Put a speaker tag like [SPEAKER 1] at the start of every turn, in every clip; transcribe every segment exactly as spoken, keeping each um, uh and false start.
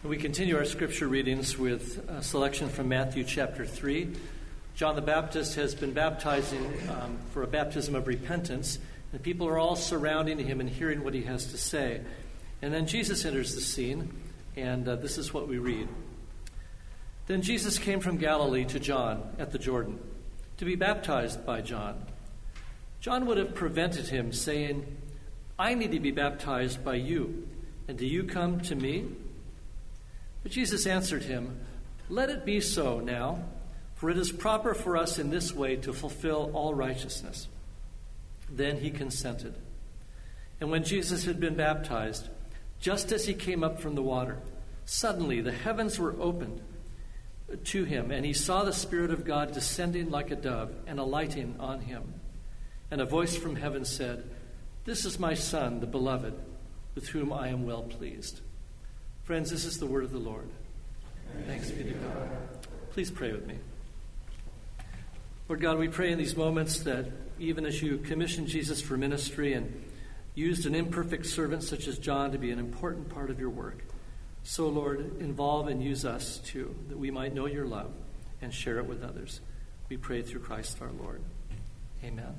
[SPEAKER 1] We continue our scripture readings with a selection from Matthew chapter three. John the Baptist has been baptizing um, for a baptism of repentance, and people are all surrounding him and hearing what he has to say. And then Jesus enters the scene, and uh, this is what we read. Then Jesus came from Galilee to John at the Jordan to be baptized by John. John would have prevented him, saying, "I need to be baptized by you, and do you come to me?" But Jesus answered him, "Let it be so now, for it is proper for us in this way to fulfill all righteousness." Then he consented. And when Jesus had been baptized, just as he came up from the water, suddenly the heavens were opened to him, and he saw the Spirit of God descending like a dove and alighting on him. And a voice from heaven said, "This is my Son, the beloved, with whom I am well pleased." Friends, this is the word of the Lord. Thanks be to God. Please pray with me. Lord God, we pray in these moments that even as you commissioned Jesus for ministry and used an imperfect servant such as John to be an important part of your work, so, Lord, involve and use us too, that we might know your love and share it with others. We pray through Christ our Lord. Amen.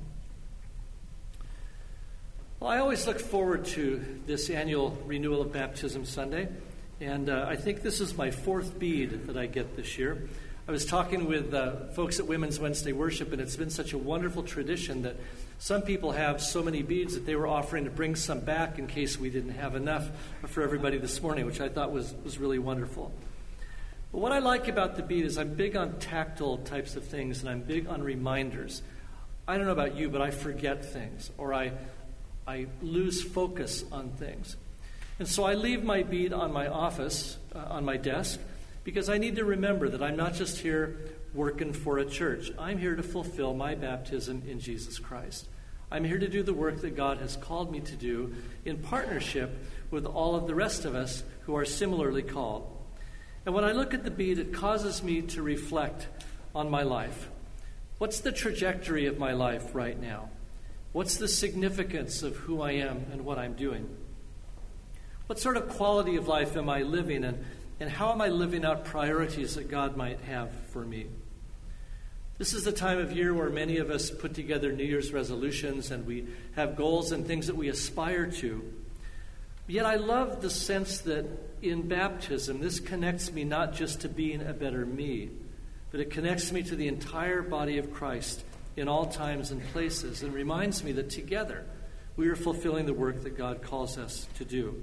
[SPEAKER 1] Well, I always look forward to this annual Renewal of Baptism Sunday, and uh, I think this is my fourth bead that I get this year. I was talking with uh, folks at Women's Wednesday Worship, and it's been such a wonderful tradition that some people have so many beads that they were offering to bring some back in case we didn't have enough for everybody this morning, which I thought was, was really wonderful. But what I like about the bead is I'm big on tactile types of things, and I'm big on reminders. I don't know about you, but I forget things, or I I lose focus on things. And so I leave my bead on my office, uh, on my desk, because I need to remember that I'm not just here working for a church. I'm here to fulfill my baptism in Jesus Christ. I'm here to do the work that God has called me to do in partnership with all of the rest of us who are similarly called. And when I look at the bead, it causes me to reflect on my life. What's the trajectory of my life right now? What's the significance of who I am and what I'm doing? What sort of quality of life am I living, and, and how am I living out priorities that God might have for me? This is the time of year where many of us put together New Year's resolutions, and we have goals and things that we aspire to. Yet I love the sense that in baptism, this connects me not just to being a better me, but it connects me to the entire body of Christ in all times and places, and reminds me that together we are fulfilling the work that God calls us to do.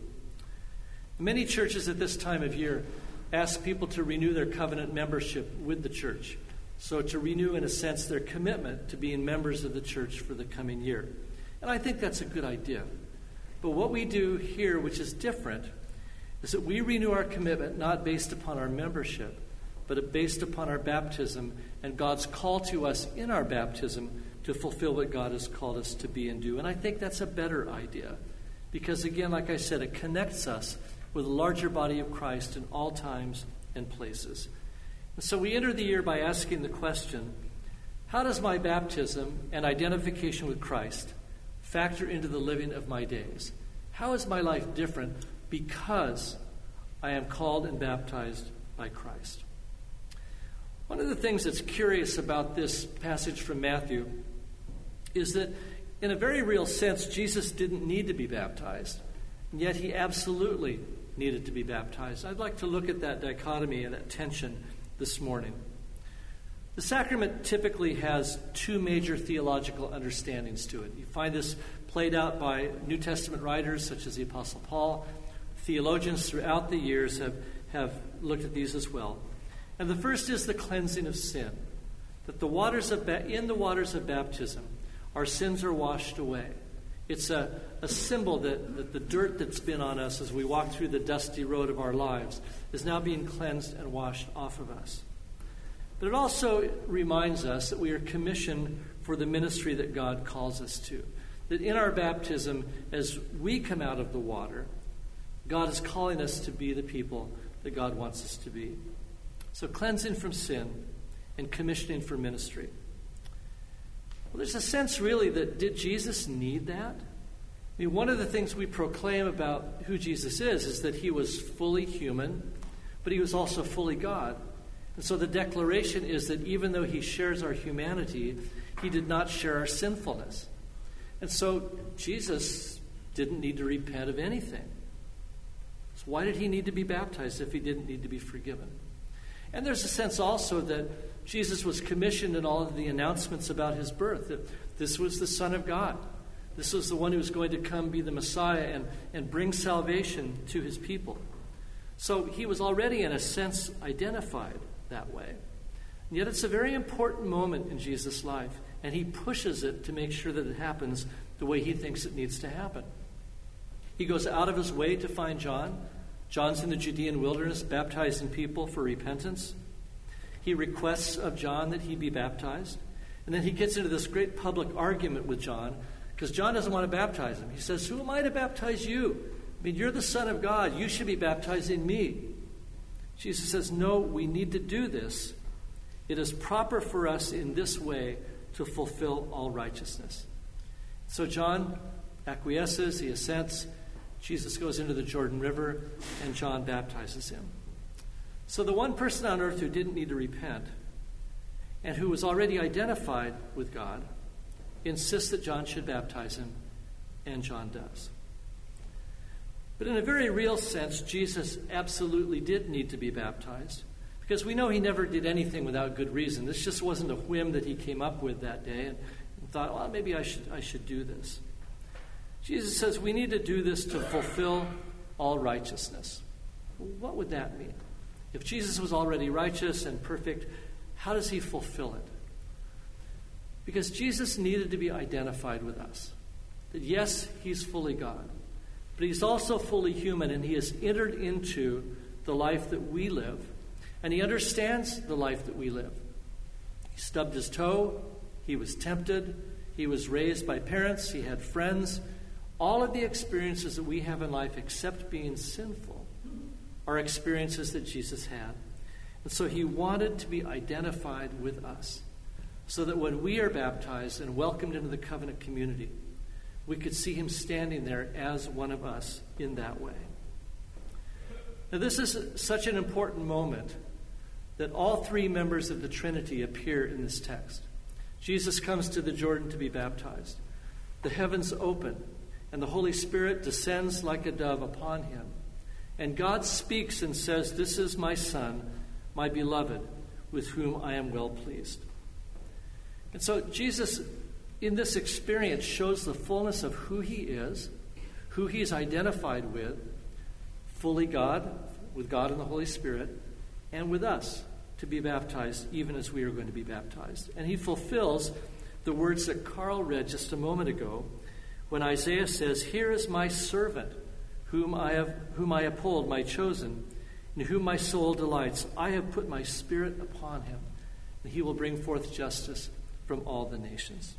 [SPEAKER 1] Many churches at this time of year ask people to renew their covenant membership with the church, so to renew, in a sense, their commitment to being members of the church for the coming year. And I think that's a good idea. But what we do here, which is different, is that we renew our commitment not based upon our membership, but based upon our baptism and God's call to us in our baptism to fulfill what God has called us to be and do. And I think that's a better idea because, again, like I said, it connects us with a larger body of Christ in all times and places. And so we enter the year by asking the question, how does my baptism and identification with Christ factor into the living of my days? How is my life different because I am called and baptized by Christ? One of the things that's curious about this passage from Matthew is that in a very real sense, Jesus didn't need to be baptized, and yet he absolutely needed to be baptized. I'd like to look at that dichotomy and that tension this morning. The sacrament typically has two major theological understandings to it. You find this played out by New Testament writers such as the Apostle Paul. Theologians throughout the years have, have looked at these as well. And the first is the cleansing of sin, that the waters of ba- in the waters of baptism, our sins are washed away. It's a, a symbol that, that the dirt that's been on us as we walk through the dusty road of our lives is now being cleansed and washed off of us. But it also reminds us that we are commissioned for the ministry that God calls us to. That in our baptism, as we come out of the water, God is calling us to be the people that God wants us to be. So cleansing from sin and commissioning for ministry. Well, there's a sense really that did Jesus need that? I mean, one of the things we proclaim about who Jesus is is that he was fully human but he was also fully God. And so the declaration is that even though he shares our humanity, he did not share our sinfulness. And so Jesus didn't need to repent of anything. So why did he need to be baptized if he didn't need to be forgiven? And there's a sense also that Jesus was commissioned in all of the announcements about his birth, that this was the Son of God. This was the one who was going to come be the Messiah and, and bring salvation to his people. So he was already, in a sense, identified that way. And yet it's a very important moment in Jesus' life, and he pushes it to make sure that it happens the way he thinks it needs to happen. He goes out of his way to find John. John's in the Judean wilderness, baptizing people for repentance. He requests of John that he be baptized. And then he gets into this great public argument with John, because John doesn't want to baptize him. He says, "Who am I to baptize you? I mean, you're the Son of God. You should be baptizing me." Jesus says, "No, we need to do this. It is proper for us in this way to fulfill all righteousness." So John acquiesces, he assents. Jesus goes into the Jordan River, and John baptizes him. So the one person on earth who didn't need to repent, and who was already identified with God, insists that John should baptize him, and John does. But in a very real sense, Jesus absolutely did need to be baptized, because we know he never did anything without good reason. This just wasn't a whim that he came up with that day and, and thought, well, maybe I should, I should do this. Jesus says we need to do this to fulfill all righteousness. What would that mean? If Jesus was already righteous and perfect, how does he fulfill it? Because Jesus needed to be identified with us. That yes, he's fully God, but he's also fully human, and he has entered into the life that we live, and he understands the life that we live. He stubbed his toe, he was tempted, he was raised by parents, he had friends. All of the experiences that we have in life, except being sinful, are experiences that Jesus had. And so he wanted to be identified with us, so that when we are baptized and welcomed into the covenant community, we could see him standing there as one of us in that way. Now, this is such an important moment that all three members of the Trinity appear in this text. Jesus comes to the Jordan to be baptized. The heavens open, and the Holy Spirit descends like a dove upon him. And God speaks and says, "This is my Son, my beloved, with whom I am well pleased." And so Jesus, in this experience, shows the fullness of who he is, who he's identified with, fully God, with God and the Holy Spirit, and with us to be baptized even as we are going to be baptized. And he fulfills the words that Carl read just a moment ago when Isaiah says, "Here is my servant, whom I have, whom I uphold, my chosen, in whom my soul delights. I have put my spirit upon him, and he will bring forth justice from all the nations."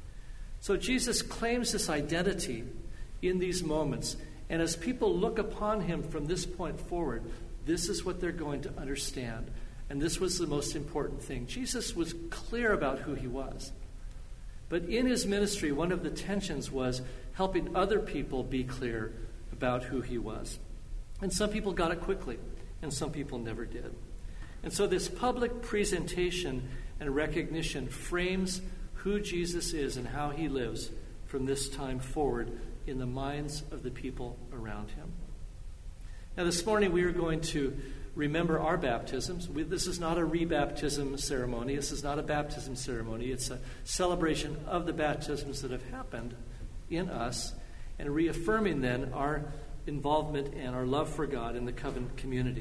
[SPEAKER 1] So Jesus claims this identity in these moments, and as people look upon him from this point forward, this is what they're going to understand. And this was the most important thing. Jesus was clear about who he was. But in his ministry, one of the tensions was helping other people be clear about who he was. And some people got it quickly, and some people never did. And so this public presentation and recognition frames who Jesus is and how he lives from this time forward in the minds of the people around him. Now, this morning we are going to remember our baptisms. We, this is not a rebaptism ceremony. This is not a baptism ceremony. It's a celebration of the baptisms that have happened in us, and reaffirming then our involvement and our love for God in the covenant community.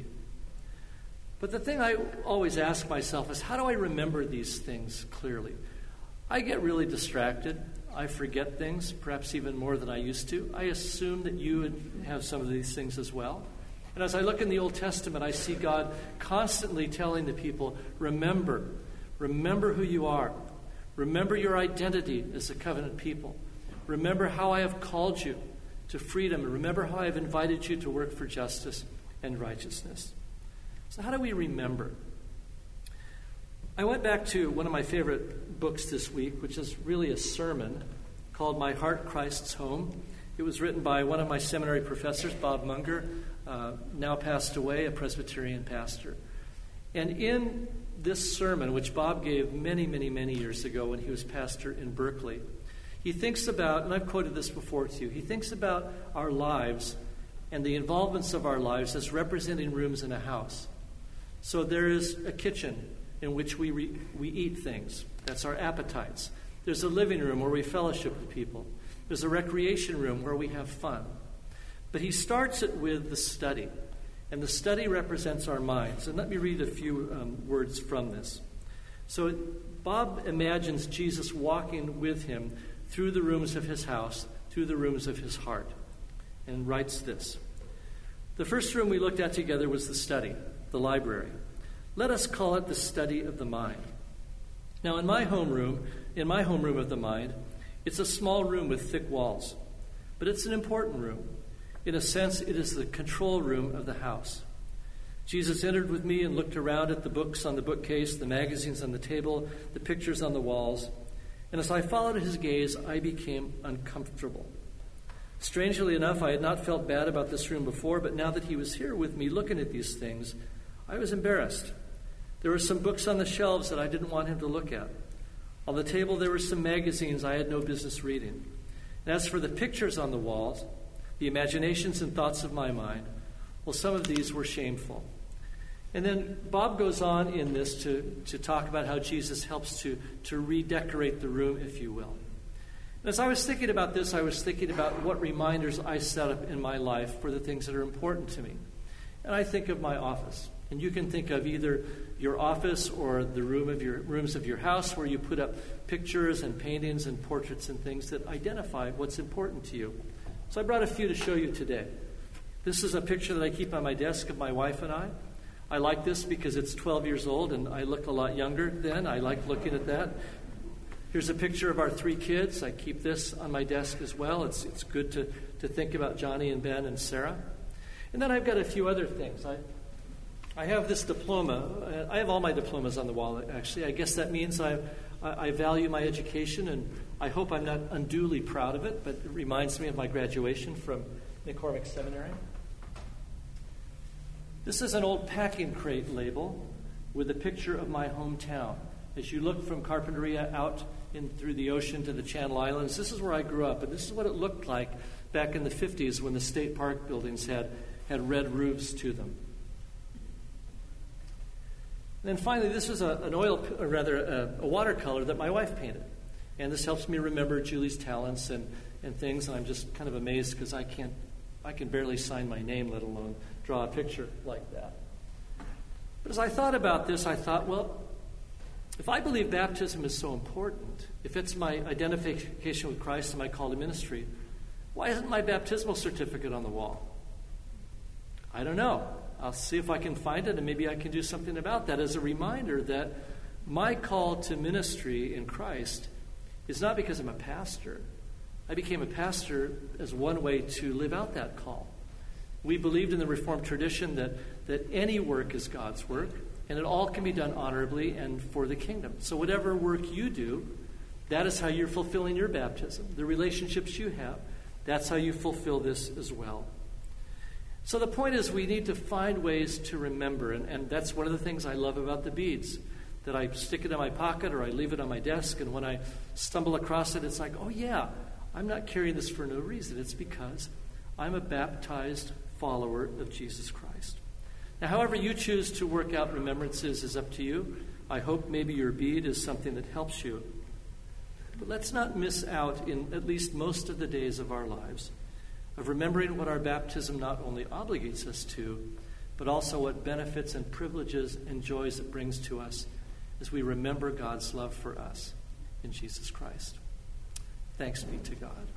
[SPEAKER 1] But the thing I always ask myself is, how do I remember these things clearly? I get really distracted. I forget things, perhaps even more than I used to. I assume that you would have some of these things as well. And as I look in the Old Testament, I see God constantly telling the people, remember, remember who you are. Remember your identity as a covenant people. Remember how I have called you to freedom. And remember how I have invited you to work for justice and righteousness. So how do we remember? I went back to one of my favorite books this week, which is really a sermon called My Heart, Christ's Home. It was written by one of my seminary professors, Bob Munger, uh, now passed away, a Presbyterian pastor. And in this sermon, which Bob gave many, many, many years ago when he was pastor in Berkeley, he thinks about, and I've quoted this before to you, he thinks about our lives and the involvements of our lives as representing rooms in a house. So there is a kitchen in which we re- we eat things. That's our appetites. There's a living room where we fellowship with people. There's a recreation room where we have fun. But he starts it with the study. And the study represents our minds. And let me read a few um, words from this. So Bob imagines Jesus walking with him through the rooms of his house, through the rooms of his heart, and writes this. The first room we looked at together was the study, the library. Let us call it the study of the mind. Now, in my homeroom, in my homeroom of the mind, it's a small room with thick walls, but it's an important room. In a sense, it is the control room of the house. Jesus entered with me and looked around at the books on the bookcase, the magazines on the table, the pictures on the walls. And as I followed his gaze, I became uncomfortable. Strangely enough, I had not felt bad about this room before, but now that he was here with me looking at these things, I was embarrassed. There were some books on the shelves that I didn't want him to look at. On the table, there were some magazines I had no business reading. And as for the pictures on the walls, the imaginations and thoughts of my mind, well, some of these were shameful. And then Bob goes on in this to, to talk about how Jesus helps to, to redecorate the room, if you will. And as I was thinking about this, I was thinking about what reminders I set up in my life for the things that are important to me. And I think of my office. And you can think of either your office or the room of your rooms of your house where you put up pictures and paintings and portraits and things that identify what's important to you. So I brought a few to show you today. This is a picture that I keep on my desk of my wife and I. I like this because it's twelve years old and I look a lot younger then. I like looking at that. Here's a picture of our three kids. I keep this on my desk as well. It's it's good to, to think about Johnny and Ben and Sarah. And then I've got a few other things. I I have this diploma. I have all my diplomas on the wall, actually. I guess that means I, I, I value my education, and I hope I'm not unduly proud of it, but it reminds me of my graduation from McCormick Seminary. This is an old packing crate label with a picture of my hometown. As you look from Carpinteria out in through the ocean to the Channel Islands, this is where I grew up, and this is what it looked like back in the fifties when the state park buildings had, had red roofs to them. And then finally, this is a, an oil, or rather a, a watercolor that my wife painted. And this helps me remember Julie's talents and, and things, and I'm just kind of amazed because I can't, I can barely sign my name, let alone draw a picture like that. But as I thought about this, I thought, well, if I believe baptism is so important, if it's my identification with Christ and my call to ministry, why isn't my baptismal certificate on the wall? I don't know. I'll see if I can find it, and maybe I can do something about that as a reminder that my call to ministry in Christ is not because I'm a pastor. I became a pastor as one way to live out that call. We believed in the Reformed tradition that, that any work is God's work, and it all can be done honorably and for the kingdom. So whatever work you do, that is how you're fulfilling your baptism. The relationships you have, that's how you fulfill this as well. So the point is we need to find ways to remember, and, and that's one of the things I love about the beads, that I stick it in my pocket or I leave it on my desk, and when I stumble across it, it's like, oh yeah, I'm not carrying this for no reason. It's because I'm a baptized follower of Jesus Christ. Now, however you choose to work out remembrances is up to you. I hope maybe your bead is something that helps you. But let's not miss out in at least most of the days of our lives of remembering what our baptism not only obligates us to, but also what benefits and privileges and joys it brings to us as we remember God's love for us in Jesus Christ. Thanks be to God.